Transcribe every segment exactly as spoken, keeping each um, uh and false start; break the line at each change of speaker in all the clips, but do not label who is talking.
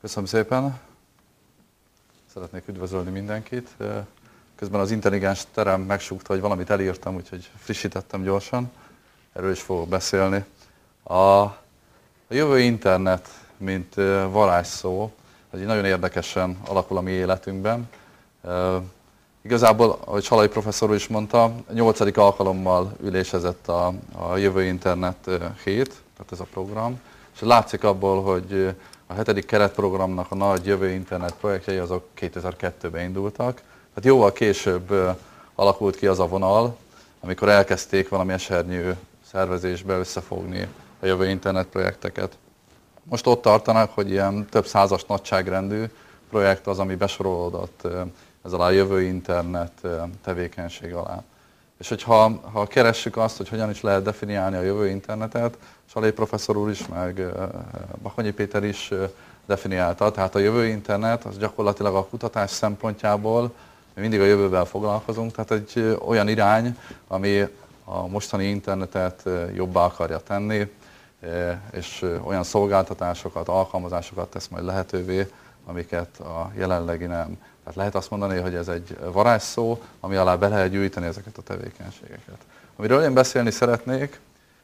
Köszönöm szépen! Szeretnék üdvözölni mindenkit. Közben az intelligens terem megsúgta, hogy valamit elírtam, úgyhogy frissítettem gyorsan. Erről is fogok beszélni. A, a jövő internet, mint varázsszó, ez egy nagyon érdekesen alakul a mi életünkben. E, igazából, ahogy Salai professzor is mondta, nyolcadik alkalommal ülésezett a, a jövő internet hét, tehát ez a program, és látszik abból, hogy a hetedik keretprogramnak a nagy jövő internet projektjei azok kétezer-kettőben indultak. Tehát jóval később alakult ki az a vonal, amikor elkezdték valami esernyő szervezésbe összefogni a jövő internet projekteket. Most ott tartanak, hogy ilyen több százas nagyságrendű projekt az, ami besorolódott ezzel a jövő internet tevékenység alá. És hogyha ha keressük azt, hogy hogyan is lehet definiálni a jövő internetet, Salai professzor úr is, meg Bakonyi Péter is definiálta, tehát a jövő internet az gyakorlatilag a kutatás szempontjából mindig a jövővel foglalkozunk, tehát egy olyan irány, ami a mostani internetet jobbá akarja tenni, és olyan szolgáltatásokat, alkalmazásokat tesz majd lehetővé, amiket a jelenlegi nem. Tehát lehet azt mondani, hogy ez egy varázsszó, ami alá be lehet gyűjteni ezeket a tevékenységeket. Amiről én beszélni szeretnék,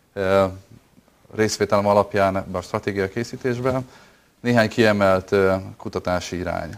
részvételem alapján ebben a stratégia készítésben, néhány kiemelt kutatási irány.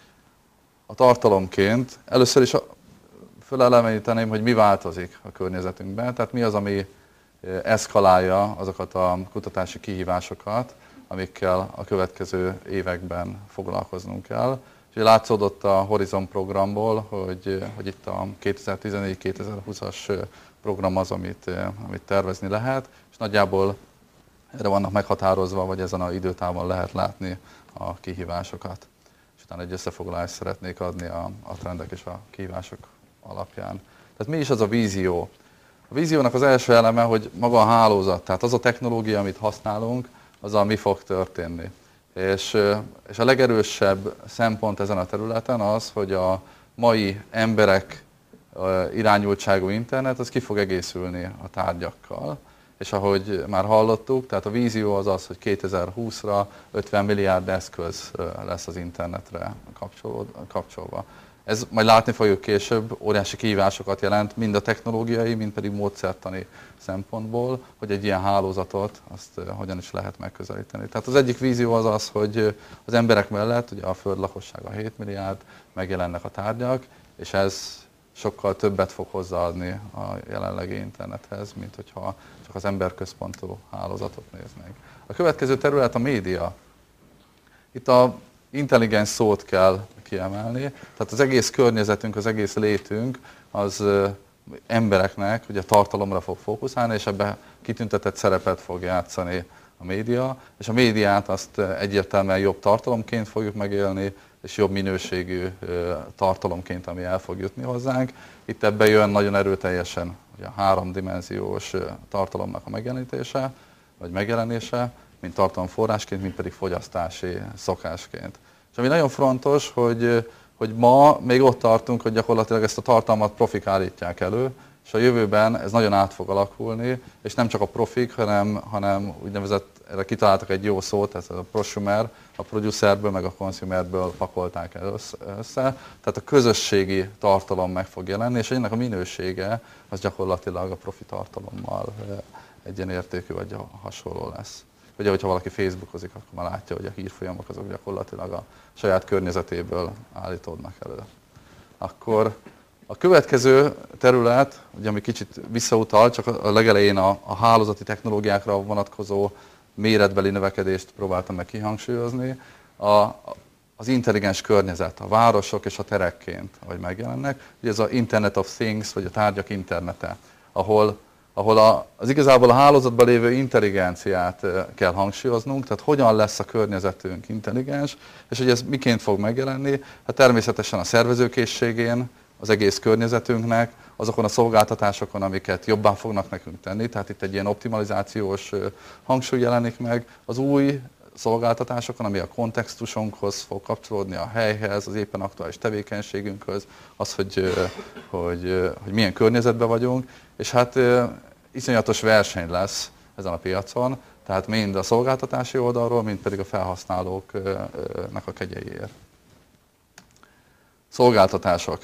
A tartalomként először is föleleveníteném, hogy mi változik a környezetünkben, tehát mi az, ami eszkalálja azokat a kutatási kihívásokat, amikkel a következő években foglalkoznunk kell. És látszódott a Horizon programból, hogy, hogy itt a kétezer-tizennégy kétezer-húszas program az, amit, amit tervezni lehet, és nagyjából erre vannak meghatározva, vagy ezen az időtávon lehet látni a kihívásokat. És utána egy összefoglalást szeretnék adni a, a trendek és a kihívások alapján. Tehát mi is az a vízió? A víziónak az első eleme, hogy maga a hálózat, tehát az a technológia, amit használunk, azzal mi fog történni. És, és a legerősebb szempont ezen a területen az, hogy a mai emberek irányultságú internet, az ki fog egészülni a tárgyakkal. És ahogy már hallottuk, tehát a vízió az az, hogy kétezer-húszra ötven milliárd eszköz lesz az internetre kapcsolva. Ez majd látni fogjuk később, óriási kihívásokat jelent, mind a technológiai, mind pedig módszertani szempontból, hogy egy ilyen hálózatot azt hogyan is lehet megközelíteni. Tehát az egyik vízió az az, hogy az emberek mellett, ugye a Föld lakossága hét milliárd, megjelennek a tárgyak, és ez sokkal többet fog hozzáadni a jelenlegi internethez, mint hogyha csak az emberközpontú hálózatot néznénk. A következő terület a média. Itt a intelligens szót kell kiemelni, tehát az egész környezetünk, az egész létünk az embereknek ugye tartalomra fog fókuszálni, és ebben kitüntetett szerepet fog játszani a média, és a médiát azt egyértelműen jobb tartalomként fogjuk megélni, és jobb minőségű tartalomként, ami el fog jutni hozzánk. Itt ebben jön nagyon erőteljesen ugye a háromdimenziós tartalomnak a megjelenítése, vagy megjelenése, mint tartalomforrásként, mint pedig fogyasztási szokásként. És ami nagyon fontos, hogy, hogy ma még ott tartunk, hogy gyakorlatilag ezt a tartalmat profik állítják elő, és a jövőben ez nagyon át fog alakulni, és nem csak a profik, hanem, hanem úgynevezett, erre kitaláltak egy jó szót, ez a prosumer, a producerből meg a consumerből pakolták el össze. Tehát a közösségi tartalom meg fog jelenni, és ennek a minősége az gyakorlatilag a profi tartalommal egyenértékű vagy hasonló lesz. Ugye, hogyha valaki Facebookozik, akkor már látja, hogy a hírfolyamok azok gyakorlatilag a saját környezetéből állítódnak elő. Akkor a következő terület, ugye, ami kicsit visszautal, csak a legelején a, a hálózati technológiákra vonatkozó méretbeli növekedést próbáltam meg kihangsúlyozni, a, az intelligens környezet, a városok és a terekként, ahogy megjelennek. Ugye ez az Internet of Things, vagy a tárgyak internete, ahol ahol a, az igazából a hálózatban lévő intelligenciát kell hangsúlyoznunk, tehát hogyan lesz a környezetünk intelligens, és hogy ez miként fog megjelenni, hát természetesen a szervezőkészségén, az egész környezetünknek, azokon a szolgáltatásokon, amiket jobban fognak nekünk tenni, tehát itt egy ilyen optimalizációs hangsúly jelenik meg, az új szolgáltatásokon, ami a kontextusunkhoz fog kapcsolódni, a helyhez, az éppen aktuális tevékenységünkhöz, az, hogy, hogy, hogy milyen környezetben vagyunk, és hát iszonyatos verseny lesz ezen a piacon, Tehát mind a szolgáltatási oldalról, mind pedig a felhasználóknak a kegyeiért. Szolgáltatások.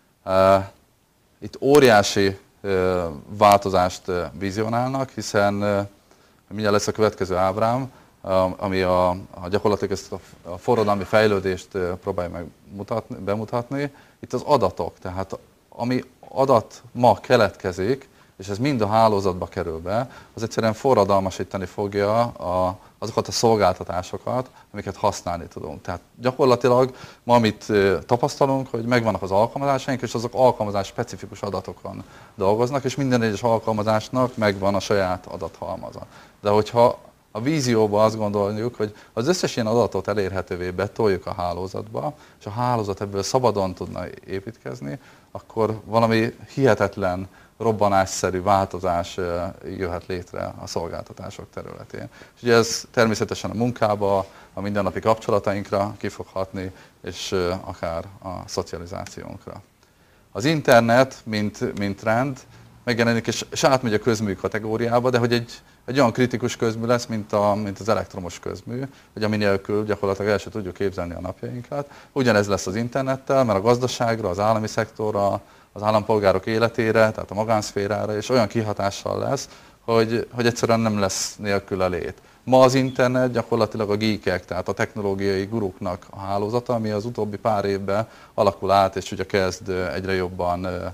Itt óriási változást vizionálnak, hiszen mindjárt lesz a következő ábrám, ami a, a gyakorlatilag ezt a, a forradalmi fejlődést próbálja meg mutatni, bemutatni. Itt az adatok, tehát ami adat ma keletkezik, és ez mind a hálózatba kerül be, az egyszerűen forradalmasítani fogja a, azokat a szolgáltatásokat, amiket használni tudunk. Tehát gyakorlatilag ma amit tapasztalunk, hogy megvannak az alkalmazásaink, és azok alkalmazás specifikus adatokon dolgoznak, és minden egyes alkalmazásnak megvan a saját adathalmaza. De hogyha a vízióban azt gondoljuk, hogy az összes ilyen adatot elérhetővé betoljuk a hálózatba, és a hálózat ebből szabadon tudna építkezni, akkor valami hihetetlen, robbanásszerű változás jöhet létre a szolgáltatások területén. És ugye ez természetesen a munkába, a mindennapi kapcsolatainkra ki fog hatni, és akár a szocializációnkra. Az internet, mint, mint trend, megjelenik, és, és átmegy a közmű kategóriába, de hogy egy, egy olyan kritikus közmű lesz, mint, a, mint az elektromos közmű, hogy ami nélkül gyakorlatilag el sem tudjuk képzelni a napjainkat. Ugyanez lesz az internettel, mert a gazdaságra, az állami szektorra, az állampolgárok életére, tehát a magánszférára, és olyan kihatással lesz, hogy, hogy egyszerűen nem lesz nélküle lét. Ma az internet gyakorlatilag a geekek, tehát a technológiai guruknak a hálózata, ami az utóbbi pár évben alakul át, és ugye kezd egyre jobban ö,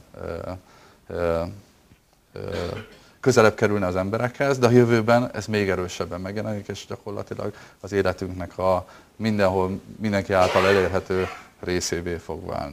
ö, ö, közelebb kerülni az emberekhez, de a jövőben ez még erősebben megjelenik, és gyakorlatilag az életünknek a mindenhol, mindenki által elérhető részévé fog válni.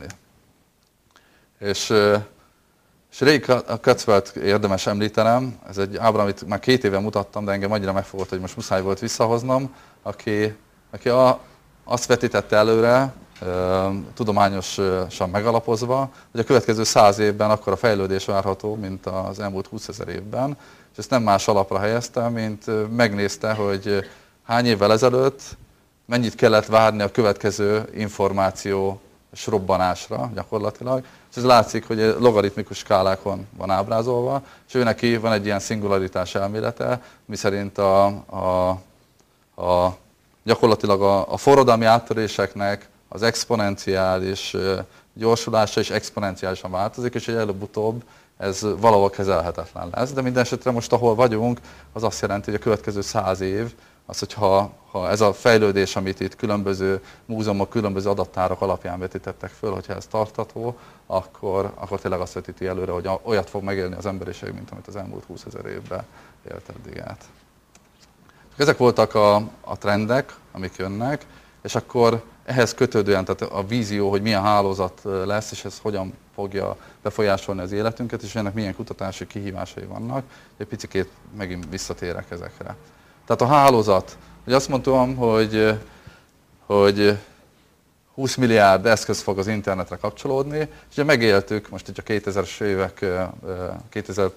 És, és Ray Kurzweil érdemes említenem, ez egy ábra, amit már két éve mutattam, de engem annyira megfogott, hogy most muszáj volt visszahoznom, aki, aki a, azt vetítette előre, tudományosan megalapozva, hogy a következő száz évben akkora fejlődés várható, mint az elmúlt húszezer évben, és ezt nem más alapra helyezte, mint megnézte, hogy hány évvel ezelőtt mennyit kellett várni a következő információ robbanásra gyakorlatilag, és ez látszik, hogy logaritmikus skálákon van ábrázolva, és ő neki van egy ilyen szingularitás elmélete, miszerint a, a, a, gyakorlatilag a, a forradalmi áttöréseknek az exponenciális gyorsulása is exponenciálisan változik, és előbb-utóbb ez valahol kezelhetetlen lesz. De minden esetre most, ahol vagyunk, az azt jelenti, hogy a következő száz év, az, hogyha ha ez a fejlődés, amit itt különböző múzeumok, különböző adattárak alapján vetítettek föl, hogyha ez tartható, akkor, akkor tényleg azt vetíti előre, hogy olyat fog megélni az emberiség, mint amit az elmúlt húszezer évben élt eddig át. Ezek voltak a, a trendek, amik jönnek, és akkor ehhez kötődően, tehát a vízió, hogy milyen hálózat lesz, és ez hogyan fogja befolyásolni az életünket, és ennek milyen kutatási kihívásai vannak, egy picit megint visszatérek ezekre. Tehát a hálózat, hogy azt mondtam, hogy, hogy húsz milliárd eszköz fog az internetre kapcsolódni, és ugye megéltük most itt a kétezres évek, kétezres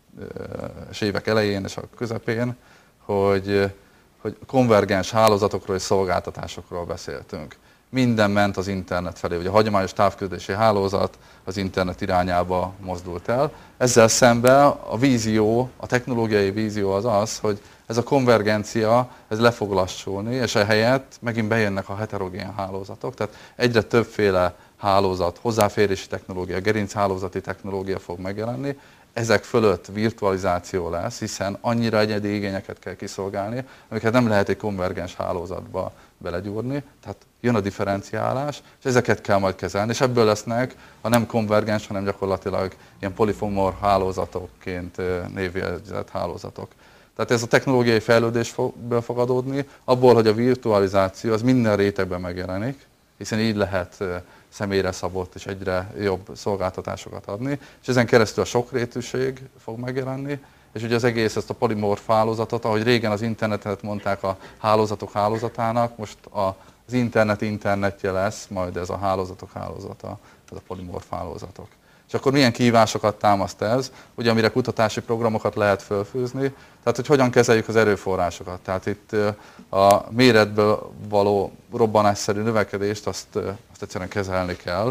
évek elején és a közepén, hogy, hogy konvergens hálózatokról és szolgáltatásokról beszéltünk. Minden ment az internet felé, ugye a hagyományos távközlési hálózat az internet irányába mozdult el. Ezzel szemben a vízió, a technológiai vízió az az, hogy ez a konvergencia, ez le fog lassulni, és ehelyett megint bejönnek a heterogén hálózatok, tehát egyre többféle hálózat, hozzáférési technológia, gerinchálózati technológia fog megjelenni, ezek fölött virtualizáció lesz, hiszen annyira egyedi igényeket kell kiszolgálni, amiket nem lehet egy konvergens hálózatba belegyúrni, tehát jön a differenciálás, és ezeket kell majd kezelni, és ebből lesznek a nem konvergens, hanem gyakorlatilag ilyen polifomor hálózatokként névjegyzett hálózatok. Tehát ez a technológiai fejlődésből fog adódni, abból, hogy a virtualizáció az minden rétegben megjelenik, hiszen így lehet személyre szabott és egyre jobb szolgáltatásokat adni, és ezen keresztül a sokrétűség fog megjelenni, és ugye az egész ezt a polimorf hálózatot, ahogy régen az internetet mondták a hálózatok hálózatának, most az internet internetje lesz, majd ez a hálózatok hálózata, ez a polimorf hálózatok. És akkor milyen kihívásokat támaszt ez, ugye amire kutatási programokat lehet fölfűzni, tehát hogy hogyan kezeljük az erőforrásokat. Tehát itt a méretből való robbanásszerű növekedést azt, azt egyszerűen kezelni kell,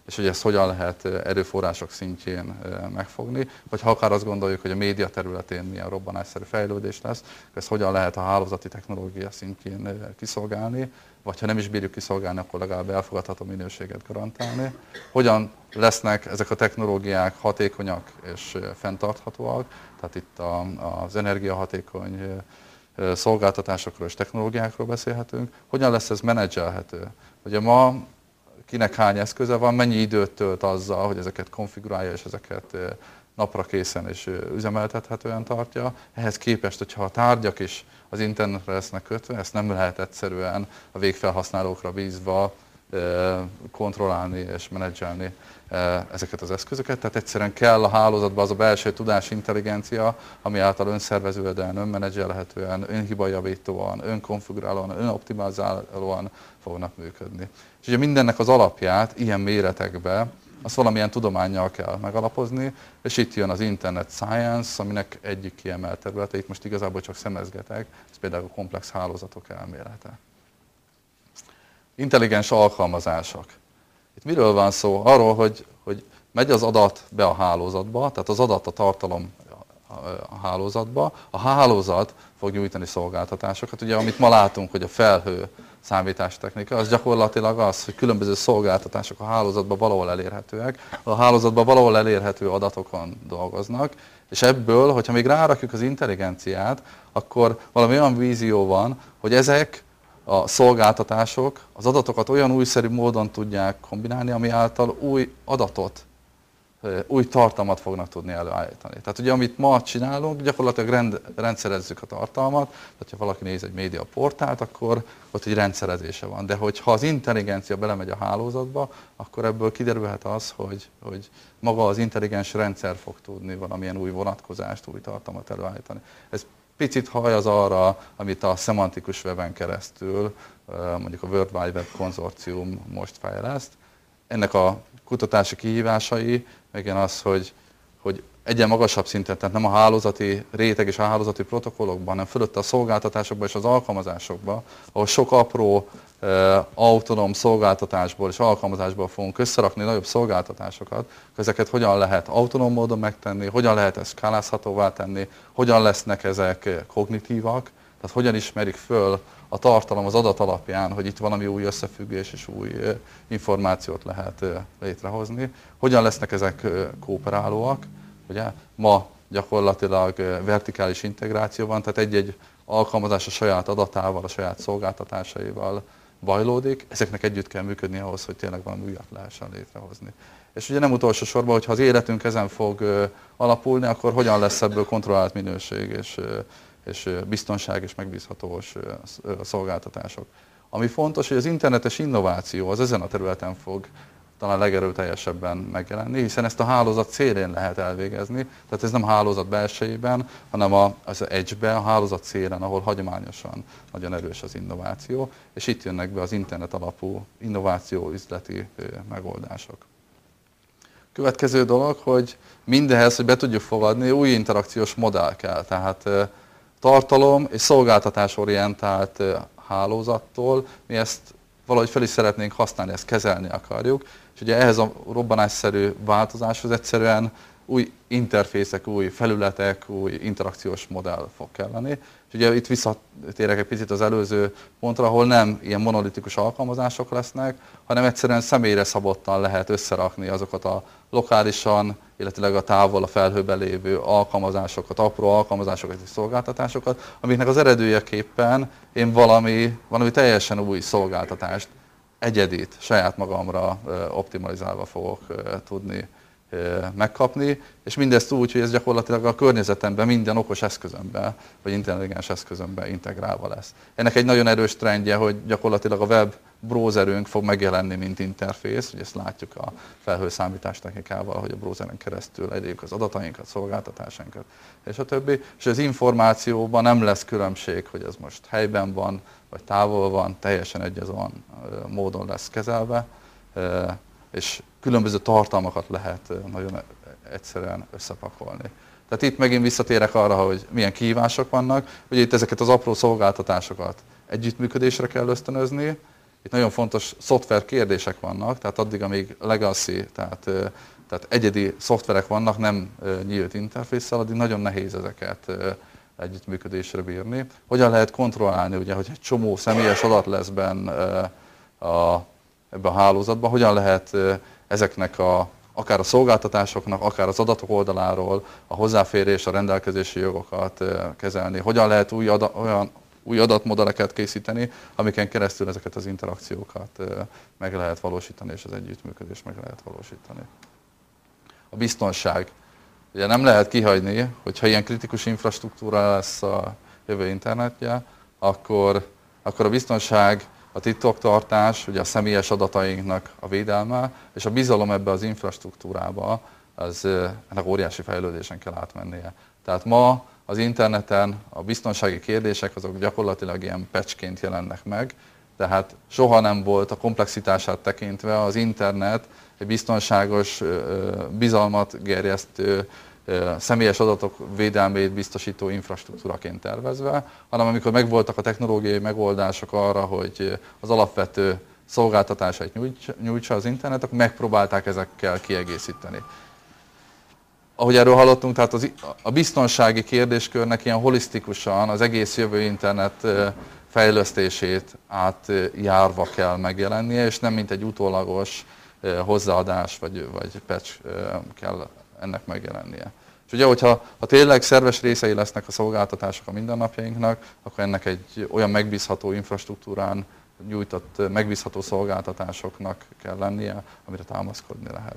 és hogy ezt hogyan lehet erőforrások szintjén megfogni, vagy ha akár azt gondoljuk, hogy a média területén milyen robbanásszerű fejlődés lesz, ezt hogyan lehet a hálózati technológia szintjén kiszolgálni, vagy ha nem is bírjuk kiszolgálni, akkor legalább elfogadható minőséget garantálni. Hogyan lesznek ezek a technológiák hatékonyak és fenntarthatóak, tehát itt az energiahatékony szolgáltatásokról és technológiákról beszélhetünk. Hogyan lesz ez menedzselhető? Ugye ma kinek hány eszköze van, mennyi időt tölt azzal, hogy ezeket konfigurálja és ezeket napra készen és üzemeltethetően tartja. Ehhez képest, hogyha a tárgyak is az internetre lesznek kötve, ezt nem lehet egyszerűen a végfelhasználókra bízva kontrollálni és menedzselni ezeket az eszközöket. Tehát egyszerűen kell a hálózatban az a belső tudásintelligencia, ami által önszerveződően, önmenedzselhetően, önhibajavítóan, önkonfigurálóan, önoptimalizálóan fognak működni. És ugye mindennek az alapját ilyen méretekben azt valamilyen tudománnyal kell megalapozni, és itt jön az Internet Science, aminek egyik kiemelt területe, itt most igazából csak szemezgetek, ez például a komplex hálózatok elmélete. Intelligens alkalmazások. Itt miről van szó? Arról, hogy, hogy megy az adat be a hálózatba, tehát az adat, a tartalom a hálózatba, a hálózat fog nyújtani szolgáltatásokat. Ugye, amit ma látunk, hogy a felhő számítástechnika, az gyakorlatilag az, hogy különböző szolgáltatások a hálózatban valahol elérhetőek, a hálózatban valahol elérhető adatokon dolgoznak, és ebből, hogyha még rárakjuk az intelligenciát, akkor valami olyan vízió van, hogy ezek a szolgáltatások az adatokat olyan újszerű módon tudják kombinálni, ami által új adatot, új tartalmat fognak tudni előállítani. Tehát ugye, amit ma csinálunk, gyakorlatilag rend, rendszerezzük a tartalmat, tehát ha valaki néz egy média portált, akkor ott egy rendszerezése van. De hogyha az intelligencia belemegy a hálózatba, akkor ebből kiderülhet az, hogy, hogy maga az intelligens rendszer fog tudni valamilyen új vonatkozást, új tartalmat előállítani. Ez picit hajaz arra, amit a szemantikus weben keresztül, mondjuk a World Wide Web konzorcium most fejleszt. Ennek a kutatási kihívásai igen az, hogy, hogy egyen magasabb szinten, tehát nem a hálózati réteg és a hálózati protokollokban, hanem fölött a szolgáltatásokban és az alkalmazásokban, ahol sok apró autonóm szolgáltatásból és alkalmazásból fogunk összerakni nagyobb szolgáltatásokat, ezeket hogyan lehet autonóm módon megtenni, hogyan lehet ezt skálázhatóvá tenni, hogyan lesznek ezek kognitívak, tehát hogyan ismerik föl a tartalom az adat alapján, hogy itt valami új összefüggés és új információt lehet létrehozni, hogyan lesznek ezek kooperálóak. Ugye? Ma gyakorlatilag vertikális integráció van, tehát egy-egy alkalmazás a saját adatával, a saját szolgáltatásaival bajlódik, ezeknek együtt kell működni ahhoz, hogy tényleg valami újat lehessen létrehozni. És ugye nem utolsó sorban, hogyha az életünk ezen fog alapulni, akkor hogyan lesz ebből kontrollált minőség és, és biztonság és megbízhatós szolgáltatások. Ami fontos, hogy az internetes innováció az ezen a területen fog talán legerőteljesebben megjelenni, hiszen ezt a hálózat szélén lehet elvégezni, tehát ez nem a hálózat belsejében, hanem az edge-be, a hálózat szélen, ahol hagyományosan nagyon erős az innováció, és itt jönnek be az internet alapú innováció üzleti megoldások. Következő dolog, hogy mindehhez, hogy be tudjuk fogadni, új interakciós modell kell, tehát tartalom és szolgáltatás orientált hálózattól mi ezt valahogy fel is szeretnénk használni, ezt kezelni akarjuk, és ugye ehhez a robbanásszerű változáshoz egyszerűen új interfészek, új felületek, új interakciós modell fog kelleni. És ugye itt visszatérek egy picit az előző pontra, ahol nem ilyen monolitikus alkalmazások lesznek, hanem egyszerűen személyre szabottan lehet összerakni azokat a lokálisan, illetőleg a távol a felhőben lévő alkalmazásokat, apró alkalmazásokat és szolgáltatásokat, amiknek az eredőjeképpen én valami, valami teljesen új szolgáltatást, egyedit, saját magamra optimalizálva fogok tudni megkapni, és mindezt úgy, hogy ez gyakorlatilag a környezetemben, minden okos eszközömben, vagy intelligens eszközömben integrálva lesz. Ennek egy nagyon erős trendje, hogy gyakorlatilag a web browserünk fog megjelenni, mint interfész, ugye ezt látjuk a felhőszámítástechnikával, hogy a browseren keresztül elérjük az adatainkat, szolgáltatásainkat, és a többi. És az információban nem lesz különbség, hogy ez most helyben van, vagy távol van, teljesen egyazon módon lesz kezelve, és különböző tartalmakat lehet nagyon egyszerűen összepakolni. Tehát itt megint visszatérek arra, hogy milyen kihívások vannak, hogy itt ezeket az apró szolgáltatásokat együttműködésre kell ösztönözni, itt nagyon fontos szoftver kérdések vannak, tehát addig, amíg legacy, tehát, tehát egyedi szoftverek vannak, nem nyílt interfésszel, addig nagyon nehéz ezeket együttműködésre bírni. Hogyan lehet kontrollálni, ugye, hogy egy csomó személyes adat lesz benne a, ebben a hálózatban, hogyan lehet ezeknek a, akár a szolgáltatásoknak, akár az adatok oldaláról a hozzáférés, a rendelkezési jogokat kezelni, hogyan lehet új, ada, olyan új adatmodelleket készíteni, amiken keresztül ezeket az interakciókat meg lehet valósítani, és az együttműködést meg lehet valósítani. A biztonság. Ugye nem lehet kihagyni, hogyha ilyen kritikus infrastruktúra lesz a jövő internetje, akkor, akkor a biztonság, a titoktartás, ugye a személyes adatainknak a védelme, és a bizalom ebbe az infrastruktúrába, az ennek óriási fejlődésen kell átmennie. Tehát ma az interneten a biztonsági kérdések azok gyakorlatilag ilyen patchként jelennek meg, tehát soha nem volt a komplexitását tekintve az internet egy biztonságos, bizalmat gerjesztő, személyes adatok védelmét biztosító infrastruktúraként tervezve, hanem amikor megvoltak a technológiai megoldások arra, hogy az alapvető szolgáltatásait nyújtsa az internet, akkor megpróbálták ezekkel kiegészíteni. Ahogy erről hallottunk, tehát az, a biztonsági kérdéskörnek ilyen holisztikusan az egész jövő internet fejlesztését átjárva kell megjelennie, és nem mint egy utólagos hozzáadás vagy, vagy patch kell ennek megjelennie. És ugye, hogyha ha tényleg szerves részei lesznek a szolgáltatások a mindennapjainknak, akkor ennek egy olyan megbízható infrastruktúrán nyújtott megbízható szolgáltatásoknak kell lennie, amire támaszkodni lehet.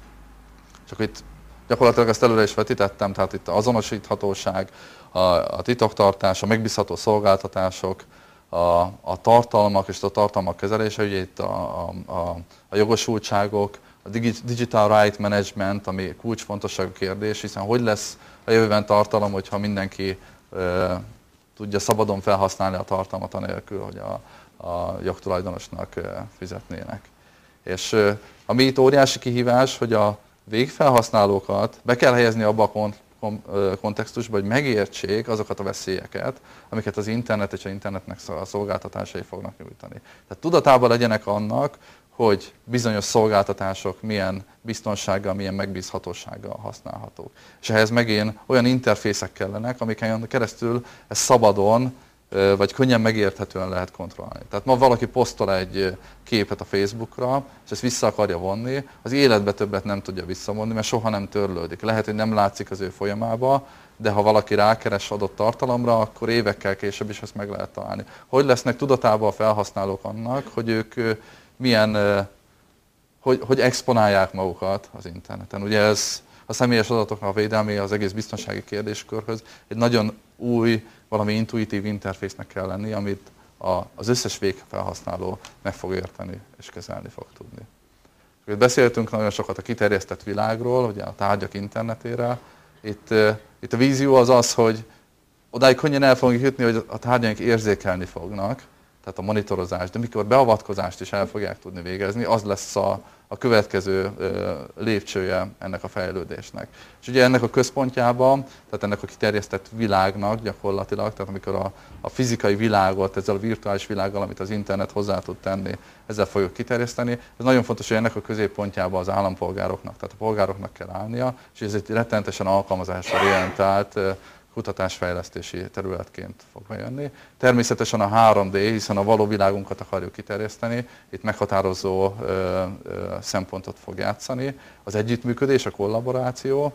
Csak itt gyakorlatilag ezt előre is vetítettem, tehát itt az azonosíthatóság, a, a titoktartás, a megbízható szolgáltatások, a, a tartalmak és a tartalmak kezelése, ugye itt a, a, a jogosultságok, a digital right management, ami kulcsfontosságú kérdés, hiszen hogy lesz a jövőben tartalom, hogyha mindenki e, tudja szabadon felhasználni a tartalmat anélkül, hogy a, a jogtulajdonosnak e, fizetnének. És e, ami itt óriási kihívás, hogy a végfelhasználókat be kell helyezni abba a kont kontextusba, hogy megértsék azokat a veszélyeket, amiket az internet és az internetnek a szolgáltatásai fognak nyújtani. Tehát tudatában legyenek annak, hogy bizonyos szolgáltatások milyen biztonsággal, milyen megbízhatósággal használhatók. És ehhez megint olyan interfészek kellenek, amiken keresztül ez szabadon, vagy könnyen megérthetően lehet kontrollálni. Tehát ma valaki posztol egy képet a Facebookra, és ezt vissza akarja vonni, az életbe többet nem tudja visszavonni, mert soha nem törlődik. Lehet, hogy nem látszik az ő folyamába, de ha valaki rákeres adott tartalomra, akkor évekkel később is ezt meg lehet találni. Hogy lesznek tudatában a felhasználók annak, hogy ők milyen, hogy, hogy exponálják magukat az interneten. Ugye ez a személyes adatoknak a védelmi az egész biztonsági kérdéskörhöz egy nagyon új, valami intuitív interfésznek kell lenni, amit a, az összes végfelhasználó meg fog érteni és kezelni fog tudni. Itt beszéltünk nagyon sokat a kiterjesztett világról, ugye a tárgyak internetére. Itt, itt a vízió az az, hogy odáig könnyen el fogunk jutni, hogy a tárgyaink érzékelni fognak, tehát a monitorozás, de mikor beavatkozást is el fogják tudni végezni, az lesz a, a következő ö, lépcsője ennek a fejlődésnek. És ugye ennek a központjában, tehát ennek a kiterjesztett világnak gyakorlatilag, tehát amikor a, a fizikai világot ezzel a virtuális világgal, amit az internet hozzá tud tenni, ezzel fogjuk kiterjeszteni. Ez nagyon fontos, hogy ennek a középpontjában az állampolgároknak, tehát a polgároknak kell állnia, és ez egy rettenetesen alkalmazásra orientált kutatásfejlesztési területként fog bejönni. Természetesen a három dé, hiszen a való világunkat akarjuk kiterjeszteni, itt meghatározó ö, ö, szempontot fog játszani. Az együttműködés, a kollaboráció,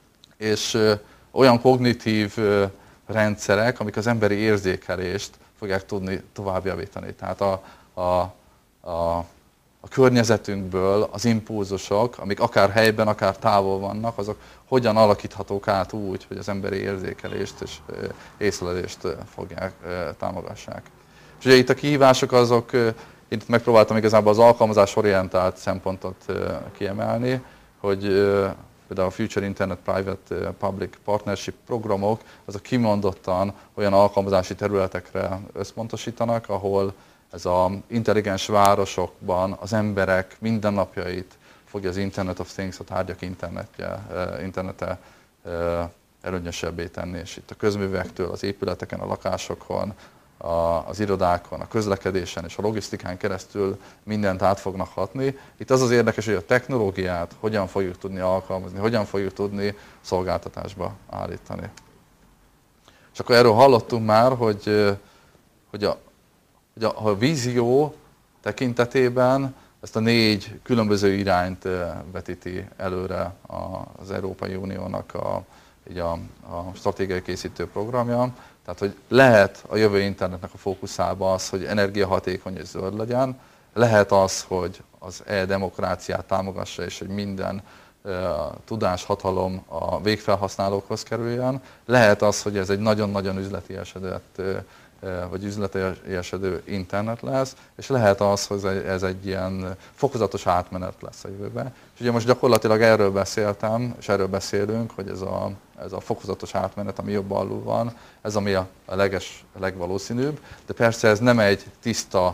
és ö, olyan kognitív ö, rendszerek, amik az emberi érzékelést fogják tudni tovább javítani. Tehát a, a, a a környezetünkből az impulzusok, amik akár helyben, akár távol vannak, azok hogyan alakíthatók át úgy, hogy az emberi érzékelést és észlelést fogják, támogassák. És ugye itt a kihívások azok, én itt megpróbáltam igazából az alkalmazásorientált szempontot kiemelni, hogy például a Future Internet Private Public Partnership programok, azok kimondottan olyan alkalmazási területekre összpontosítanak, ahol ez az intelligens városokban az emberek mindennapjait fogja az Internet of Things, a tárgyak internetje, internete előnyösebbé tenni, és itt a közművektől, az épületeken, a lakásokon, az irodákon, a közlekedésen és a logisztikán keresztül mindent át fognak hatni. Itt az az érdekes, hogy a technológiát hogyan fogjuk tudni alkalmazni, hogyan fogjuk tudni szolgáltatásba állítani. És akkor erről hallottunk már, hogy, hogy, a, hogy a, a vízió tekintetében ezt a négy különböző irányt vetíti előre az Európai Uniónak a, így a, a stratégiai készítő programja. Tehát, hogy lehet a jövő internetnek a fókuszába az, hogy energiahatékony és zöld legyen, lehet az, hogy az e-demokráciát támogassa, és hogy minden uh, tudáshatalom a végfelhasználókhoz kerüljön, lehet az, hogy ez egy nagyon-nagyon üzleti esedett, uh, vagy üzletiesedő internet lesz, és lehet az, hogy ez egy ilyen fokozatos átmenet lesz a jövőben. És ugye most gyakorlatilag erről beszéltem, és erről beszélünk, hogy ez a, ez a fokozatos átmenet, ami jobb alul van, ez ami a, a leges, a legvalószínűbb, de persze ez nem egy tiszta,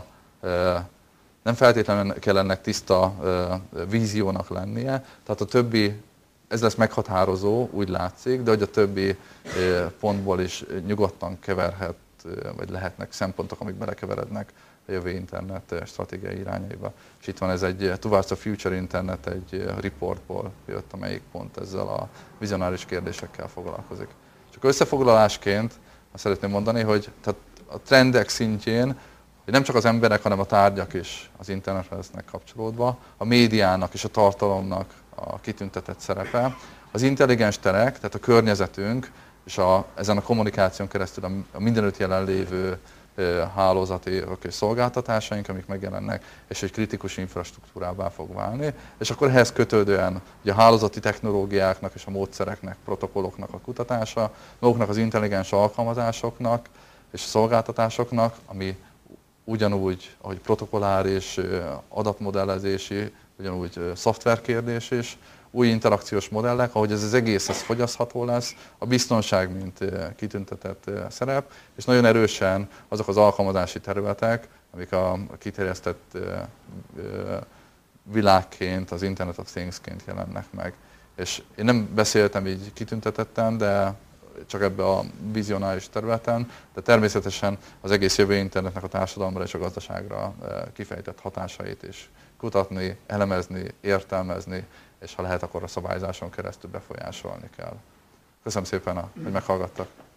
nem feltétlenül kell ennek tiszta víziónak lennie, tehát a többi, ez lesz meghatározó, úgy látszik, de hogy a többi pontból is nyugodtan keverhet, vagy lehetnek szempontok, amik belekeverednek a jövő internet stratégiai irányaiba. És itt van ez egy Towards the Future Internet, egy reportból jött, amelyik pont ezzel a vizionáris kérdésekkel foglalkozik. Csak összefoglalásként azt szeretném mondani, hogy tehát a trendek szintjén, hogy nem csak az emberek, hanem a tárgyak is az internetre lesznek kapcsolódva, a médiának és a tartalomnak a kitüntetett szerepe, az intelligens terek, tehát a környezetünk, és a, ezen a kommunikáción keresztül a, a mindenütt jelenlévő e, hálózati és szolgáltatásaink, amik megjelennek, és egy kritikus infrastruktúrává fog válni. És akkor ehhez kötődően ugye a hálózati technológiáknak és a módszereknek, protokolloknak a kutatása, maguknak az intelligens alkalmazásoknak és a szolgáltatásoknak, ami ugyanúgy, ahogy protokolláris, adatmodellezési, ugyanúgy szoftverkérdés is, új interakciós modellek, ahogy ez az egész ez fogyasztható lesz, a biztonság, mint kitüntetett szerep, és nagyon erősen azok az alkalmazási területek, amik a kiterjesztett világként, az Internet of Things-ként jelennek meg. És én nem beszéltem így kitüntetetten, de csak ebbe a vizionális területen, de természetesen az egész jövő internetnek a társadalomra és a gazdaságra kifejtett hatásait is kutatni, elemezni, értelmezni, és ha lehet, akkor a szabályzáson keresztül befolyásolni kell. Köszönöm szépen, hogy meghallgattak.